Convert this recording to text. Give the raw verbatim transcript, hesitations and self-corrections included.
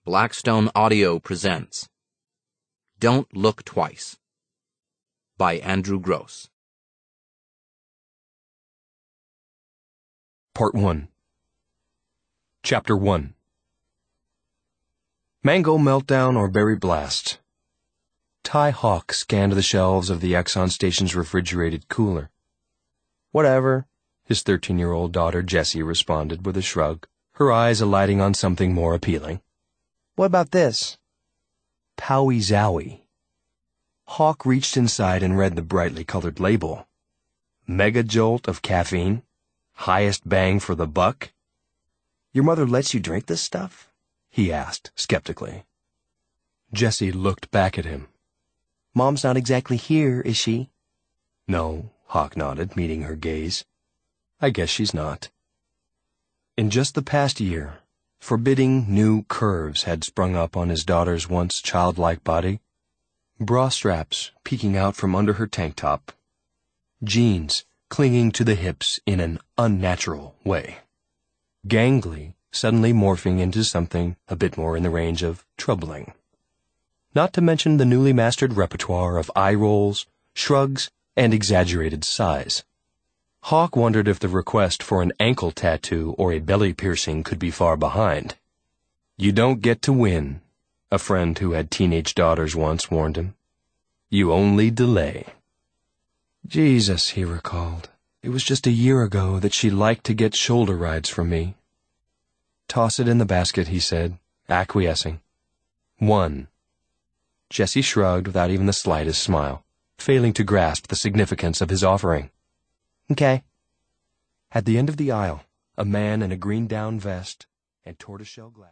Blackstone Audio presents Don't Look Twice by Andrew Gross. Part one. Chapter one. Mango Meltdown or Berry Blast. Ty Hawk scanned the shelves of the Exxon station's refrigerated cooler. Whatever, his thirteen-year-old daughter Jessie responded with a shrug, her eyes alighting on something more appealing. What about this? Powie Zowie. Hawk reached inside and read the brightly colored label. Mega jolt of caffeine. Highest bang for the buck. Your mother lets you drink this stuff? He asked, skeptically. Jessie looked back at him. Mom's not exactly here, is she? No, Hawk nodded, meeting her gaze. I guess she's not. In just the past year, forbidding new curves had sprung up on his daughter's once childlike body. Bra straps peeking out from under her tank top. Jeans clinging to the hips in an unnatural way. Gangly suddenly morphing into something a bit more in the range of troubling. Not to mention the newly mastered repertoire of eye rolls, shrugs, and exaggerated sighs. Hawk wondered if the request for an ankle tattoo or a belly piercing could be far behind. You don't get to win, a friend who had teenage daughters once warned him. You only delay. Jesus, he recalled. It was just a year ago that she liked to get shoulder rides from me. Toss it in the basket, he said, acquiescing. One. Jessie shrugged without even the slightest smile, failing to grasp the significance of his offering. Okay. At the end of the aisle, a man in a green down vest and tortoiseshell glasses.